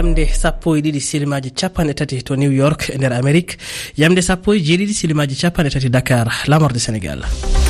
yamde 12 silimaji 30 to New York nder Amerique, yamde 17 silimaji 30 Dakar, lamorde Sénégal.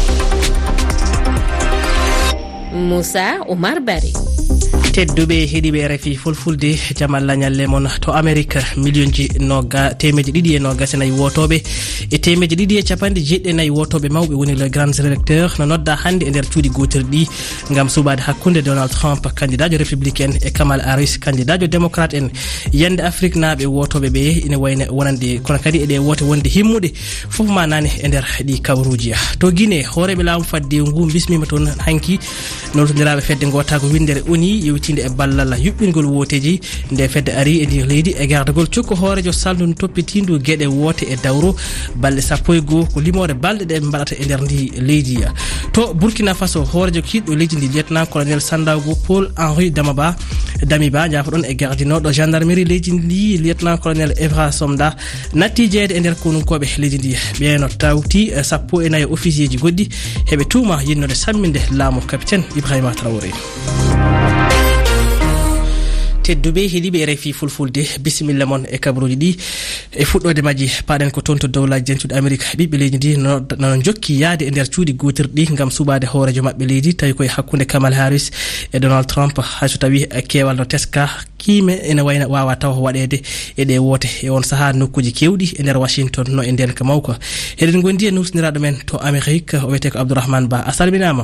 Moussa Oumar Bari. Tedduɓe heeɗiɓe RFI fulfulde jamal lañalle mon to Amerique, millionji temeji ɗiɗi e nogasanayi wotoɓe e temeji ɗiɗi e capanɗe jeɗɗe wotoɓe mawɓe woni les grands électeurs no nodda hande e nder cuuɗi gotirɗi gam suɓade hakkude Donald Trump candidat républicain e Kamala Harris candidat démocrate en yande Afrique naaɓe wotoɓe ɓe ina wayne wonande kono kadi eɗe wote wonde himmude foof ma nane e nder ɗi kawruji to Guinée. Hooreɓe laamu fadde ngu bismima toon hanki noltodiraɓe fedde gotago windere oni yewtinde e ballal yuɓɓingol woteji nde fedde ari e ndir leydi e gardagol cokko hoorejo saldu toppitindu gueɗe wote e dawro balɗe 12 ko limore balɗe ɗe mbaɗata e nder ndi leydi. To Burkina Faso, hoorejo kiɗɗo leydi ndi lieutenant colonel Sandaogo Paul Henri Damiba jafoɗon e gardinoɗo gendarmerie leydi ndi lieutenant colonel Evra Somda natti jeeyde e nder konunkoɓe leydi ndi. ɓeeno tawti 14 officier ji goɗɗi heɓe tuuma yinnode samminde laamu capitaine Ibrahima Traoré. tedduɓe heeɗiɓe RFI fulfulde bisimilla mon e kabaruji ɗi e fuɗɗode majji paɗen ko toon to dowlaji jentuɗe Amérique. ɓiɓɓe leydi ndi no jokki yaade e nder cuuɗi gotirɗi gam suɓade hoorejo mabɓe leydi tawi koye hakkude Kamala Harris e Donald Trump, hayso tawi keewal no teska kiime ene wayna wawa taw waɗede e ɗe woote e on saaha nokkuji kewɗi e nder Washington no e nden ka mawko. Heɗen gondi e nusniraɗo men to Amérique o wiyete ko Abdourahmane Ba. A salminama.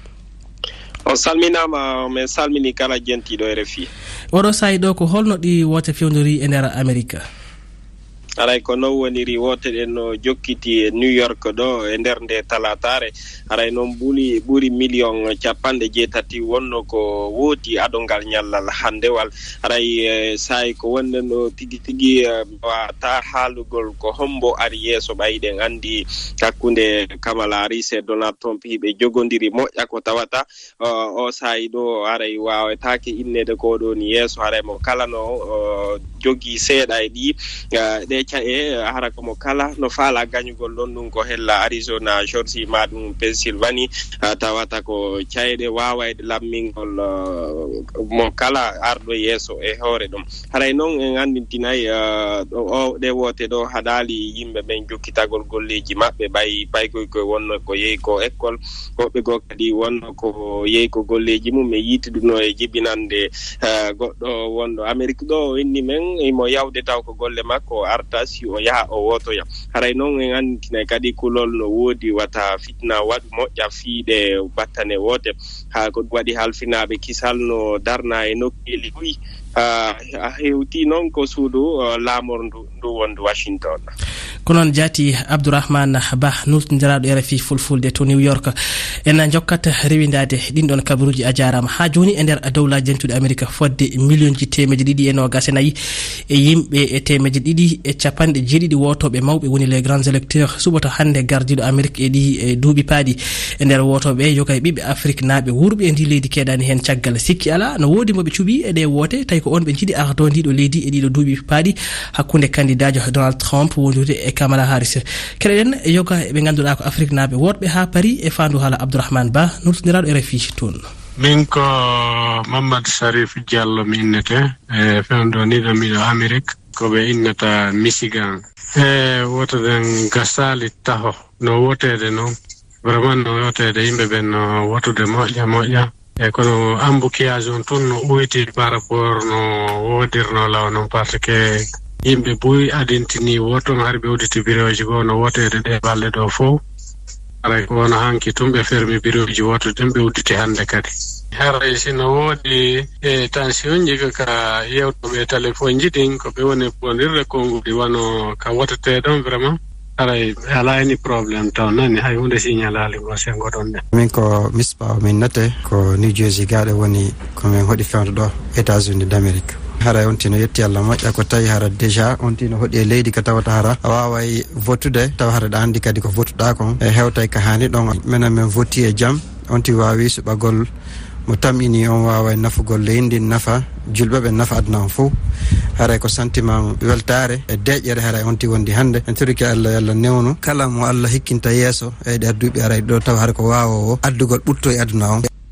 On salminama, min salmini kala jentiɗo RFI. Oɗo sayi ɗo ko holno ɗi wote fewdori e nder Amérique? aray ko non woniri wote ɗen no jokkiti e New York ɗo e nder nde talatare aray noon ɓuri million 70 wonno ko wooti adongal ñallal handewal aray sayi ko wonno no tigi wata haalugol ko hombo ari yeeso ɓayɗen andi hakkunde Kamala Harris e Donald Trump hiɓe jogodiri moƴƴa ko tawata o sayi ɗo aray wawetake innede ko ɗon yeeso aray mo kala no jogi seeɗa e ɗi ɗe cae hara komo kala no faala gañugol ɗon ɗum ko hella Arizona, Georgia ma ɗum Pennsylvanie tawata ko caeɗe wawayde lammingol mo kala arɗo yeeso e hoore ɗum. haray noon en andintinayi ɗe wote ɗo haɗali yimɓe ɓen jokkitagol golleji maɓɓe ɓaykoy koye wonno ko yehi ko école, woɓɓe goo kadi wonno ko yehi ko golleji mum e yitiduno e jibinande goɗɗo wonɗo Amérique ɗo inni men imo yawde taw ko golle makko arta si o yaha o wotoya. haray noon en andintinay kadi kulol no woodi wata fitna waɗu moƴƴa fiiɗe battane wote ha ko waɗi halfinaɓe kisal no darna e nokkeli ɗuyi hewti noon ko suudu laamordu ndu wondu Washington. ko noon jaati Abdourahmane Ba nusdiraɗo RFI fulfulde to New York. en jokkata rewindade ɗinɗon kabaruji a jarama ha joni e nder dowlaji jentuɗe Amérique fodde millionji temeji ɗiɗi e nogas e nayyi e yimɓe e temeji ɗiɗi e capanɗe jeeɗiɗi wotoɓe mawɓe woni les grands électeurs suɓata hande gardiɗo Amérique e ɗi e duuɓi paaɗi e nder wotoɓe yoga e ɓiɓɓe Afrique naaɓe wurɓe e ndi leydi keɗani hen caggal sikki ala no woodi moɓe cuuɓi e ɗe wote tawi ko on ɓe jiiɗi ardo ndiɗo leydi e ɗiɗo duuɓi paaɗi hakkude candidat jo Donald Trump wondude e Kamala Harris. keɗen yoga ɓe ganduɗa ko Afrique naaɓe wotɓe ha Paris e fandu haala Abdourahmane Ba notodiraɗo RFI toon. min ko Mamadou Sharif Diallo mi innete e fewndo ni ɗo miɗo Amérique ko ɓe innata Michigan e wotoden gasali taho no wotede noon vraiment no wotede yimɓe ɓen no wotude moƴƴa e kono embouteillage on tun no ɓoyti par rapport no wodirno law noon par ce que yimɓe boyi adintini woton har ɓe uditi bureauji goo no wotede ɗe balɗe ɗo fof aray ko wono hanki tun ɓe fermi bureauji wotoden ɓe udditi hannde kadi haray sino woodi e tension ji ka yewtoɓe téléphone ji ɗin ko ɓe woni pondirde konngudi wano ka woteteɗon vraiment aray ala any probléme taw nani hay hunde signalali go sengo ɗon ɗe. min ko Mispa min nate ko New Jersey gaɗo woni komin hoɗi fewndo ɗo États-Unis d'Amérique. haray on tino yetti Allah moƴƴa ko tawi hara déjà on tino hoɗi e leydi ko tawata hara a waway votude tawa hara ɗa andi kadi ko votuɗa kon e hewtay ko hani ɗon minen min voti e jaam on ti wawi suɓagol mo tamini on wawa nafugol leydi nafa julɓe ɓe nafa aduna on fof haray ko sentiment weltare e deƴƴere haray on ti wondi hannde en toriki Allah Allah newnu kala mo Allah hikkinta yeeso e ɗer duuɓi aray ɗo tawa hara ko wawowo addugol ɓurto e aduna on.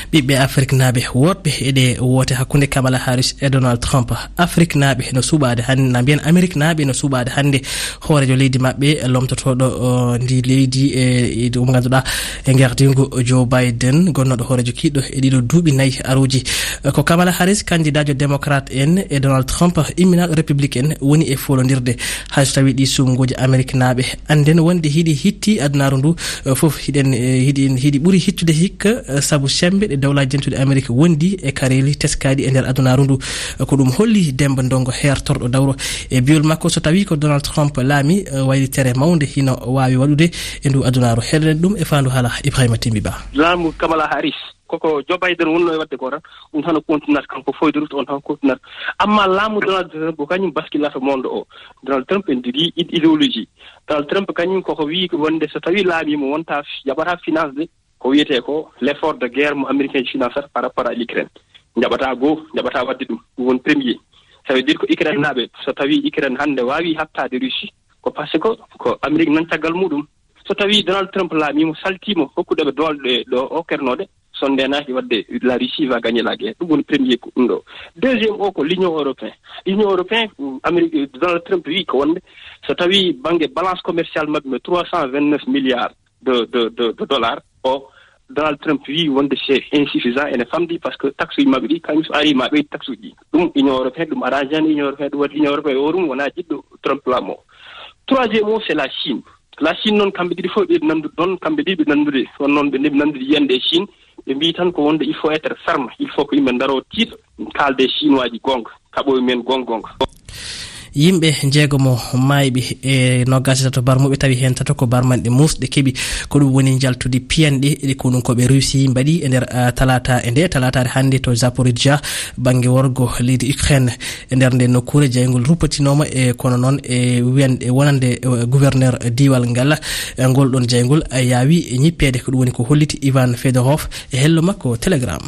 ɓiɓɓe Afrique naaɓe woɗɓe eɗe wote hakkunde Kamala Harris e Donald Trump. Afrique naaɓe no suɓade hande na mbiyen Amérique naaɓe no suɓade hande hoorejo leydi mabɓe lomtotoɗo ndi leydi e ɗum ganduɗa e gerdingu Joe Biden gonnoɗo hoorejo kiɗɗo e ɗiɗo duuɓi 4 aruji ko Kamala Harris candidat démocrate en e Donald Trump imminaɗo républicain woni e folodirde hayso tawi ɗi sumgoji Amérique naaɓe anden wonde hiɗi hitti adunaru ndu foof hiɗi ɓuuri hittude hikka saabu sembe ɗe dawlaji jentude Amérique wondi e kareli teskaɗi e nder adunaru ndu ko ɗum holli Demba Ndongo hertorɗo dawro e biol makko so tawi ko Donald Trump laami waylitere mawde hino wawi waɗude e ndu adunaru heɗen ɗum e fandu haala Ibrahima Timbi Ba. Laamu Kamala Harris koko Joe Biden wonno e wadde ko tan ɗum tan o continue kanko foyde on tan continue amma laamu Donald Trump ko kañum baskillata monde o. Donald Trump en diri idéologie. Donald Trump kañum koko wi ko wonde so tawi laamimo wonta jaɓata finance de ko wiyete ko l'effort de guerre mo américain financeur par rapport à l'Ukraine. Jaɓata wadde ɗum won premier. Ça veut dire ko Ukraine naaɓe so tawi Ukraine hande wawi hattade Russie ko par ce que ko Amérique nan caggal muɗum. So tawi Donald Trump laamimo saltimo hokkudeɓe dolɗe ɗo o kernode son ndenaki wadde la Russie va gagner la guerre ɗum woni premier ko ɗum ɗo. Deuxième o ko l'Union européenne Amérique Donald Trump wi ko wonde so tawi banggue balance commerciale mabɓe me 329 milliards de dollars o Donald Trump wi wonde c'est insuffisant ene famdi par ce que taxe uji mabɓe ɗi kañum so ari ma ɓeydi taxe uji ɗum Union européenne ɗum arrange ani Union européenne ɗum waɗi Union européenne o ɗum wona jiɗɗo Trump laamo. Troisième o c'est la Chine noon kamɓe ɗiɗi fof ɓeɗi nandude ɗon kamɓe ɗiɗi ɓe nandude on noon ɓe ndeɓi nandude yiyande e Chine ɓe mbi tan ko wonde il faut être ferme il faut ko yimɓe daro tiiɗo kalde chinois ji gonga kaɓoye men gonga. yimɓe jeegomo mayɓe e nogas tato barmuɓe tawi hen tato ko barmanɗe musɗe keeɓi ko ɗum woni jaltude piyanɗe ɗe ko ɗum koɓe Russie mbaɗi e nder talatare hande to Zaporizhia banggue worgo leydi Ukraine e nder nde nokkure jeygol ruppatinoma e kono noon e wiyande wonande gouverneur diwal ngal ngol ɗon jeygol yaawi ñippede ko ɗum woni ko holliti Ivan Fedorov e hello makko Telegram.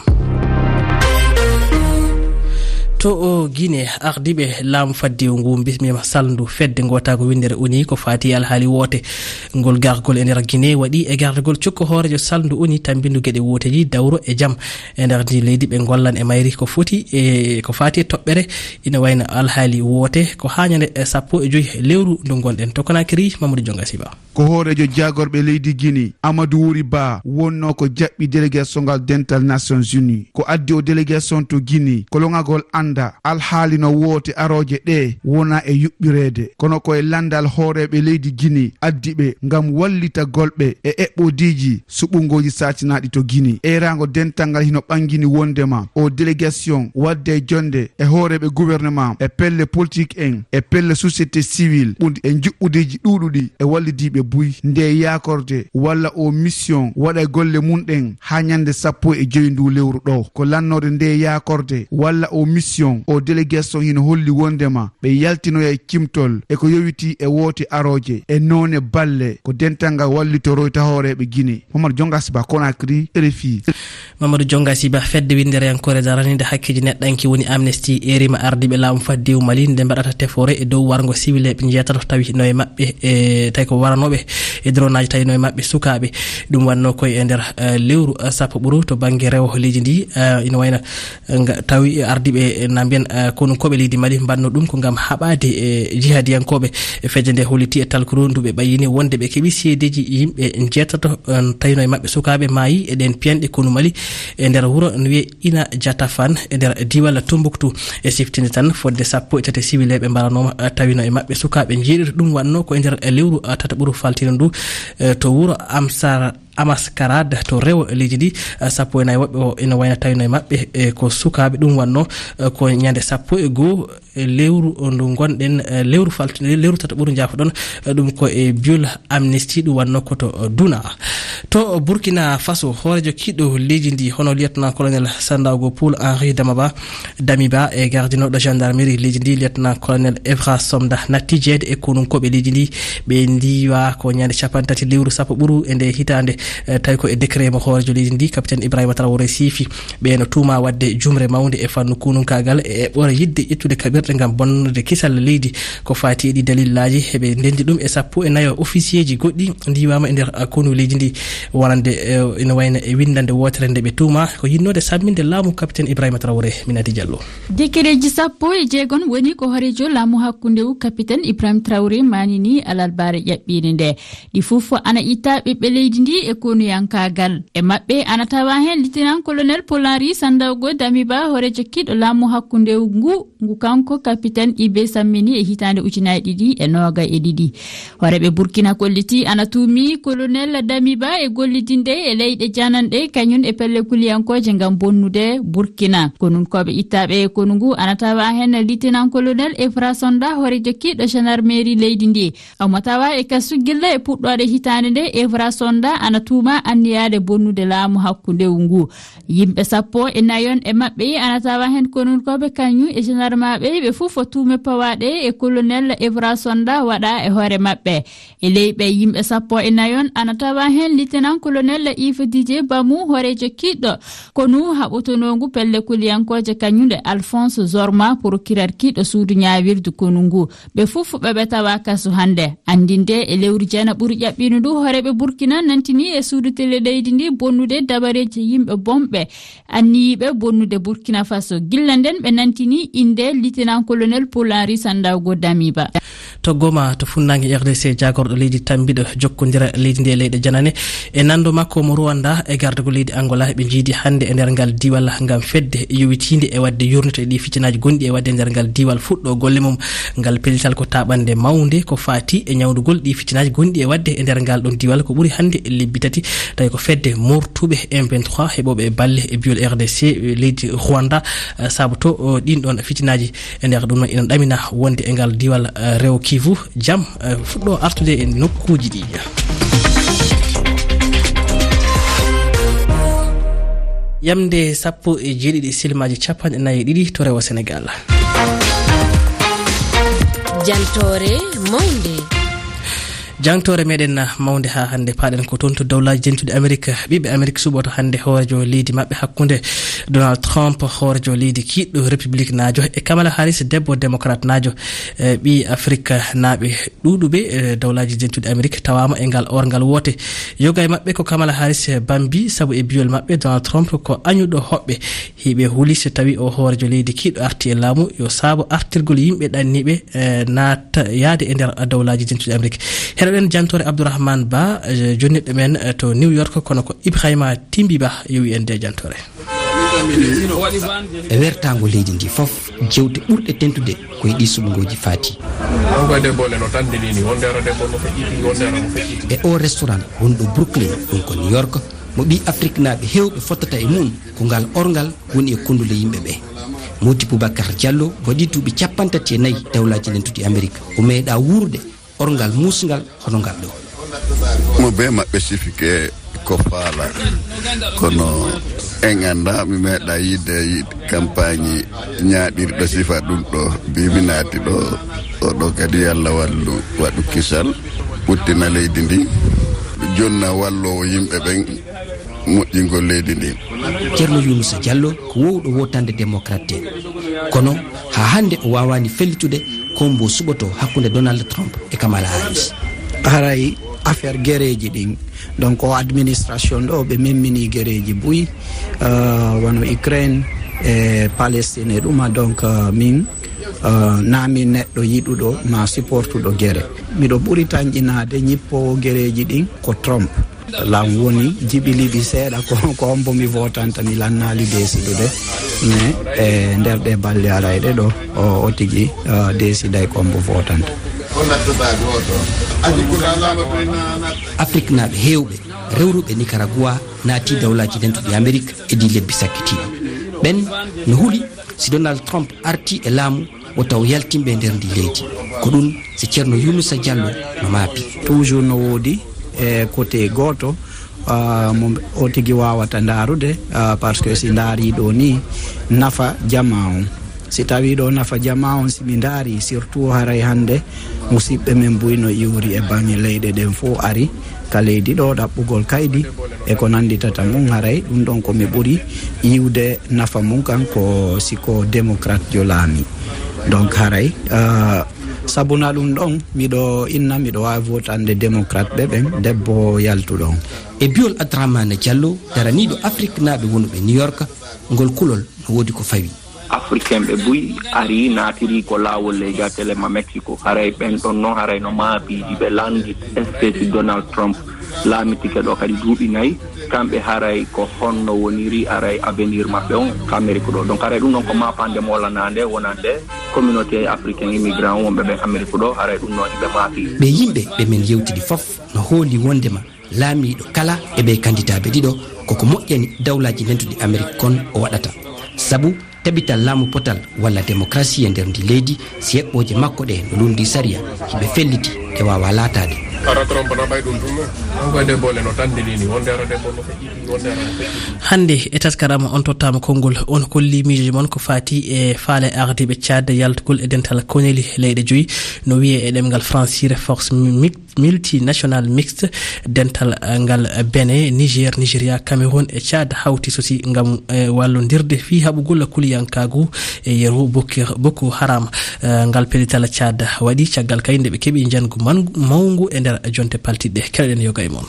To Guinée ardiɓe laamu faddiwo ngu bismima salndu fedde gotago windere uni ko fati alhaali woote ngol gargol e nder Guinée waɗi e gardegol cukko hoorejo salndu uni tambindu gueɗe woteji dawro e jaam e nder ndi leydi ɓe gollan e mayri ko foti e ko fati e toɓɓere ina wayno alhaali woote ko hañande 15 lewru ndu gonɗen to Conakry Mamadou Dionga Siba ko hoorejo jagorɓe leydi Guinée Amadou Wuri Ba wonno ko jaɓɓi délégation ngal dental Nations Unies ko addi o délégation to Guinée kolongagol alhaali no woote aroje ɗe wona e yuɓɓirede kono koye landal hooreɓe leydi Guinée addi ɓe ngam wallita golɓe e eɓɓodiji suɓungoji satinaɗi to Guinée erago dental ngal hino ɓangini wondema o délégation wadde jonde e hooreɓe gouvernement e pelle politique en e pelle société civile ɓundi e juɓɓudeji ɗuɗuɗi e wallidiɓe buy nde yakorde walla o mission waɗa golle munɗen ha ñande 15 ndu lewru ɗo ko lannode nde yakorde walla o mission o délégation hino holli wondema ɓe yaltinoya e kimtol e ko yowiti e woote aroje e none balle ko dental ngal wallitoroyta hooreɓe Guinée. Mamadou Dionga Siba Conakry RFI. Mamadou Dionga Siba fedde windere yankore daranide hakkeji neɗɗanki woni Amnesty erima ardiɓe laamu faddiw Mali nde mbaɗata tefore e dow wargo civil ɓe jeetato tawi no e mabɓe e tawi ko waranoɓe e dronaji tawi no e mabɓe sukaɓe ɗum wanno koye e nder lewru sappo ɓuru to banggue rewo leydi ndi ina wayno tawi ardiɓe na mbiyen kono koɓe leydi Mali mbanno ɗum ko gam haɓade e jihadiyankoɓe e feje nde holliti e talkuru nduɓe ɓayini wonde ɓe keeɓi seedeji yimɓe jeetato tawino e mabɓe sukaɓe maayi e ɗen piyanɗe kono Mali e nder wuuro no wiye Ina Jatafan e nder diwal Tombouctou e siftinde tan fodde 13 civil ɓe mbaranoma tawino e mabɓe sukaɓe jeeɗiɗo ɗum wanno ko e nder lewru tata ɓuuru faltino ndu to wuuro Amaskarade to rewo leydi ndi 14 woɓɓe o ina wayno tawino e mabɓe ko sukaɓe ɗum wanno ko ñande 12 lewru ndu gonɗen lewru faltino lewru tata ɓuuru jafoɗon ɗum ko e biol Amnesty ɗum wanno koto Duna to Burkina Faso hoorejo kiɗɗo leydi ndi hono lieutenant colonel Sandaogo Poul Henri Damiba e gardinoɗo gendarmerie leydi ndi lieutenant colonel Evra Somda natti jeede e konum koɓe leydi ndi ɓe ndiwa ko ñande 13 lewru sappo ɓuuru e nde hitande tawi ko e décret mo hoorejo leydi ndi capitaine Ibrahima Traoré siifi ɓe no tuuma wadde jumre mawde e fannu kununkagal e ɓora yidde ƴettude kaɓirɗe ngam bonnude kisal leydi ko fati e ɗi dalillaji heɓe ndendi ɗum e 14 officier ji goɗɗi ndiwama e nder konu leydi ndi wonande ina wayno e windande wotere nde ɓe tuuma ko yinnode samminde laamu capitaine Ibrahima Traoré. Minati Diallo. Décret ji 16 woni ko hoorejo laamu hakkunde capitaine Ibrahima Traoré manini alalbare ƴaɓɓide nde ɗi fof ana itta ɓiɓɓe leydi ndi e konuyankagal e maɓɓe ana tawa hen lieutenant colonel Polari Sandawgo Damiba hoorejo kiɗɗo laamu hakkunde ngu kanko capitaine Ibe sammini e hitande 2022 hooreɓe Burkina kolliti ana tuumi colonel Damiba e gollidinde e leyɗe jananɗe kañum e pelle kuliyankoje ngam bonnude Burkina konun koɓe ittaɓe e konu ngu ana tawa hen lieutenant colonel Evra Sonda hoorejo kiɗɗo gendarmerie leydi ndi omo tawa e kasu gilla e puɗɗode hitande nde Evra Sonda ana tuuma anniyade bonnude laamu hakkunde ngu yimɓe 14 e maɓɓe ana tawa hen konun koɓe kañum e gendarmaɓe ɓe fof tuume pawaɗe e colonel Evra Sonda waɗa e hoore maɓɓe e leyɓe yimɓe 14 ana tawa hen lieutenant colonel Yves Didier Bamou hoorejo kiɗɗo konu haɓotonongu pelle kuliyankoje kañumde Alphonse Zorma procureur kiɗɗo suudu ñawirdu konu ngu ɓe fof ɓeɓe tawa kasu hande andinde e lewru jana ɓuuri ƴaɓɓino ndu hooreɓe Burkina nantini e suudu télé leydi ndi bonnude dabareji yimɓe bomɓe anniyiɓe bonnude Burkina Faso gilla nden ɓe nantini inde lieutenant colonel Polari Sandawgo Damiba. To goma to funnangue RDC jagorɗo leydi tambiɗo jokkodira leydi ndi e leyɗe janane e nando makko mo Rwanda e gardugo leydi Angola ɓe jiidi hande e nder ngal diwal ngam fedde yowitinde e wadde yurnito e ɗi ficinaji gonɗi e wadde e nder ngal diwal fuɗɗo golle mum ngal pellital ko taɓande mawde ko fati e ñawdugol ɗi ficinaji gonɗi e wadde e nder ngal ɗon diwal ko ɓuuri hande e lebbi tati tawi ko fedde mortuɓe M23 heɓoɓe balle e biol RDC leydi Rwanda saabu to ɗin ɗon ficinaji e nder ɗum noon ina ɗamina wonde e ngal diwal rew Kivu jam fuɗɗo artude e nokkuji ɗi. Yamde 17 silmaji 42 to rewo Sénégal. Jantore Mawnde. jangtore meɗen mawde ha hande paɗen ko toon to dawlaji jentude Amérique ɓiɓɓe Amérique suɓoto hande hoorejo leydi mabɓe hakkude Donald Trump hoorejo leydi kiɗɗo république najo e Kamala Harris debbo démocrate najo ɓi Afrique naaɓe ɗuɗuɓe dawlaji jentude Amérique tawama e ngal orgal wote yoga e mabɓe ko Kamala Harris bambi saabu e biyol mabɓe Donald Trump ko añuɗo hoɓɓe hiɓe huuli so tawi o hoorejo leydi kiɗɗo arti e laamu yo saabu artirgol yimɓe ɗanniɓe naata yaade e nder dawlaji jentude Amérique. Heɗen jantore Abdourahmane Ba jonniɗo men to New York kono ko Ibrahima Timbi Ba yowi en de jantore. E wertago leydi ndi fof jewte ɓurɗe tentude koye ɗi suɓugoji faati e o restaurant wonɗo Brooklyn ɗum ko New York mo ɓi Afrique naaɓe hewɓe fottata e mum ko ngal orgal woni e kondule yimɓe ɓe. Modi Boubacar Diallo waɗi duuɓi 34 dawlaji lentude Amérique o meeɗa wurde orgal musgal hono ngal ɗo mo be maɓɓe sifike ko faala kono en anda mi meeɗa yidde campagne ñaaɗirɗo sifa ɗum ɗo biminaati ɗo oɗo kadi Allah wallu waɗu kisal ɓuttina leydi ndi jonna wallowo yimɓe ɓen moƴƴingol leydi ndi. Ceerno Younoussa Diallo ko wowɗo wotande démocrate kono ha hande o wawani fellitude kombo suɓoto hakkunde Donald Trump e Kamala Harris. Haray affaire guerreji ɗin donc o administration ɗo ɓe memmini guerreji buyi wono Ukraine e Palestine e ɗuma donc min nami neɗɗo yiɗuɗo ma supportuɗo guerre miɗo ɓuri tanƴinade ñippowo guerreji ɗin ko Trump lam woni jibiliɓi seeɗa ko ombo mi votanta mi lannali desidude mais e nder ɗe balle arayɗe ɗo o tigi desiday ko ombo votanta. Afrique naaɓe hewɓe rewruɓe Nicaragua naati dawlaji lentuɗi Amérique e ɗi lebbi sakkitiɗi ɓen no huuɗi si Donald Trump arti e laamu o taw yaltimɓe nder ndi leydi ko ɗum si Ceerno Younoussa Diallo no maapi. Toujours no woodi e côté goto mo o tigi wawata ndarude par ce que si ndaari ɗo ni nafa jama on si tawi ɗo nafa jama on simi ndaari surtout haray hande musidɓe men buyno iwri e bange leyɗe ɗen fof ari ka leydi ɗo ɗaɓɓugol kaydi e ko nanditata mum haray ɗum ɗon komi ɓuri yiwde nafa mum kan ko siko démocrate jo laami donc haray sabuna ɗum ɗon miɗo wawi votande démocrate ɓen debbo yaltuɗon e biol Abdourahmane Diallo daraniɗo Afrique naaɓe wonuɓe New York ngol kulol no woodi ko fawi africain ɓe buy ari naatiri ko laawol leydatele ma Mexico haray ɓen ɗon noon haray no maabiiji ɓe landi espèce Donald Trump laamitike ɗo kadi duuɓi nayyi kamɓe haray ko honno woniri aray avenir maɓɓe on ko Amérique ɗo donc haray ɗum noon ko mapande molanande wonande communauté africain immigrant wonɓe ɓen Amérique ɗo haray ɗum noon ɓe maafi ɓe yimɓe ɓe men yewtidi fof no hooli wondema laamiɗo kala e ɓe candidat ɓe ɗiɗo koko moƴƴani dawlaji nentuɗi Amérique kon o waɗata sabu tabital laamu potal walla démocratie e nder ndi leydi si heɓɓoje makko ɗe no lundi saria hiɓe felliti e wawa laatade ara Trump na ɓay ɗum tuma on debbo le no tandinini wonde ara debbo no feƴƴiti wonde ara no feƴƴiti hande e taskarama on tottama konngol on kolli miijoji mon ko fati e faale ardiɓe cadde yaltugol e dental koneli leyɗe joyyi no wiye e ɗemgal françire force multinational mixte dental ngal Benin Niger Nigeria Cameroun e Tchad hawti sosi ngam wallodirde fi haɓugol kuliyankagu e yeru Boko Haram ngal pelital Tchad waɗi caggal kayde ɓe keeɓi jangu mawgu e nder jonte paltiɗɗe keɗen yoga e moon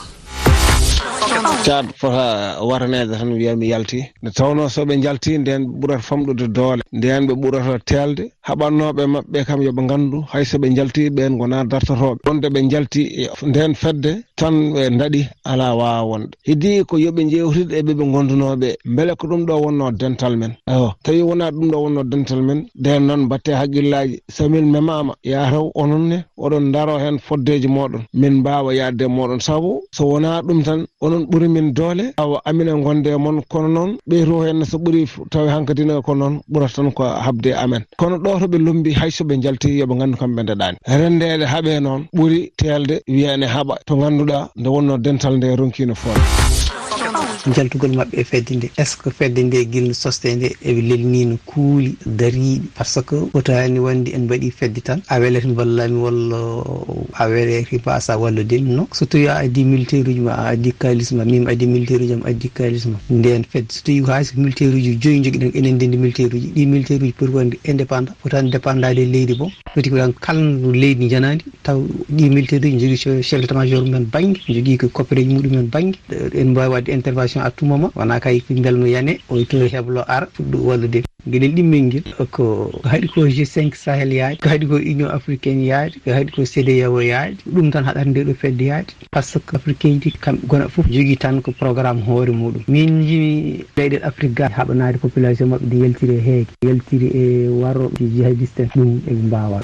Tchad fota waranede tan wiyami yalti nde tawno soɓe jalti nden ɓurata famɗude doole nden ɓe ɓurata telde haɓannoɓe mabɓe kam yoɓe gandu hay soɓe jalti ɓen gona dartotoɓe wonde ɓe jalti nden fedde tan ɓe daɗi ala wawa wonde heddi ko yoɓe jewtide e ɓeɓe gondunoɓe beele ko ɗum ɗo wonno dental men tawi wona ɗum ɗo wonno dental men nden noon batte haqqillaji somin memama yataw ononne oɗon daro hen foddeji moɗon min mbawa yadde moɗon saabu so wona ɗum tan onon ɓuuri min doole awa amine gonde mon kono noon ɓeyto hen so ɓuuri tawi hankadino ko noon ɓurata tan ko habde amen kono ɗo to ɓe lumbi hay soɓe jalti yoɓe gandu kamɓe ndeɗani rendede haaɓe noon ɓuuri telde wiyane haaɓa to ganduɗa nde wonno dental nde ronkino fof jaltugol mabɓe e fedde nde est ce que fedde nde guilno soste nde eɓe lelnino kuuli dariɗi par ce que fotani wonde en mbaɗi fedde tan a welete ballami walla a welete mbasa walludemi non so tawi a addi militaire uji ma a addi kalisma mim addi militaire uji am addi kalisma nden fedde so tawi hay so militaire uji joyi joguiɗen enen ndendi militaire uji ɗi militaire uji poti wonde indépendant fotani dépendade e leydi bon foti ko kalno leydi janadi taw ɗi militaire uji jogui chef d'état major mumen banggue jogui ko coopéreji muɗumen banggue en mbawi wadde intervention à tout moment wona kay belno yane o to heblo ar fuɗɗo wallude gueɗel ɗimmel guel ko haɗi ko G5 Sahel yaade ko haɗi ko Union africaine yaade ko haɗi ko CEDEAO yaade ɗum tan haɗata nde ɗo fedde yaade par ce que africain ji kamɓe gona foof jogui tan ko programme hoore muɗum min jimi leyɗel Afrique ga haɓanade population mabɓe de yaltiri e heege yaltiri e waroɓe jihadiste ɗum e mbawa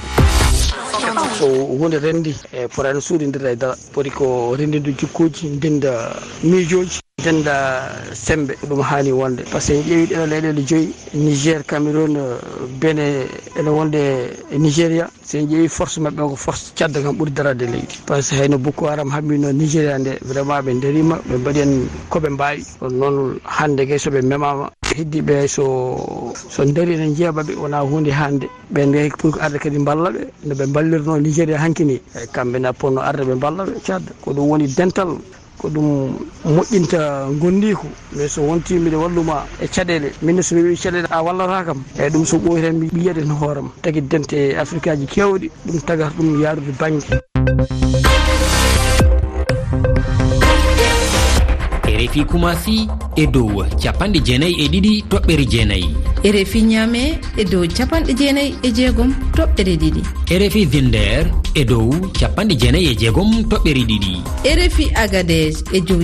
so hunde rendi e potano suuɗodira e dara poti ko rendinde jikkuji ndenda miijoji denda sembe ɗum hani wonde par ce que en ƴeewi ɗeɗo leyɗele joyyi Niger Cameroun Benin ene wonde e Nigéria so en ƴeewi force mabɓe ko force cadda kam ɓuuri darade leydi par ce que hayno Boko Haram hammino Nigéria nde vraiment ɓe darima ɓe mbaɗi en koɓe mbawi noon hande kay soɓe memama heddiɓe so daari enen jeeɓaɓe wona hunde hande ɓen gay pour ko arde kadi ballaɓe no ɓe ballirno Nigéria hankini kamɓe na ponno arde ɓe ballaɓe cadda ko ɗum woni dental ko ɗum moƴƴinta gondiku mais so wonti mbiɗa walluma e caɗele minne so wi caɗele a wallata kam eyyi ɗum so ɓooyi tan mi yiyade no hoorema tagui dente e Afrique aji kewɗi ɗum tagata ɗum yaarude banggue RFI Kumasi e dow 92.9 RFI Niamey e dow 96.6 RFI Zinder e dow 96.2 RFI Agadez e dow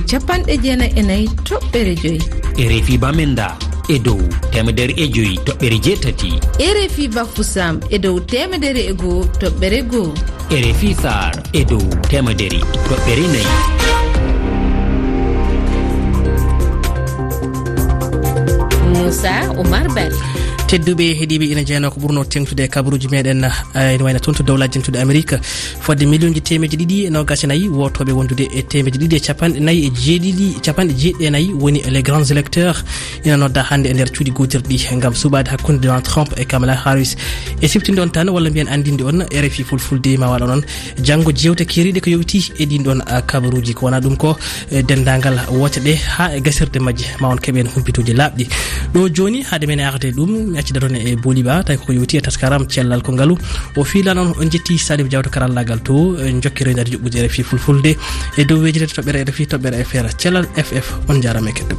94.5 RFI Bamenda e dow 105.8 RFI Bafoussam e dow 101.1 RFI Sar e dow 100.4 Moussa Oumar Bari tedduɓe heeɗiɓe ina jeeyano ko ɓurno tengtude kabaruji meɗen ene wayno toon to dow lajjantude amérique fodde million ji temeji ɗiɗi e nogas e nayyi wotoɓe wondude e temeji ɗiɗi e capanɗe nayyi e jeeɗiɗi capanɗe jeeɗiɗi e nayyi woni les grands électeurs ina nodda hannde e nder cuuɗi gotirɗi gam suɓade hakkude Donald Trump e Kamala Harris e siftinde on tan walla mbiyen andinde on RFI fulfulde ma waɗa noon janggo jewte keeriɗe ko yowiti e ɗin ɗon kabaruji ko wona ɗum ko dendagal wote ɗe ha e gasirde majje ma on keeɓen humpituji laaɓɗi ɗo joni haade men arde ɗum mi accida toon e Boliba tawi koko yowti e taskaram cellal ko ngaalu o fiila noon on jetti Salif Diawto karallagal to jokkirede juɓɓude RFI fulfulde e dow wejirede toɓɓere RFI toɓɓere FR cellal FF on jarama e keddu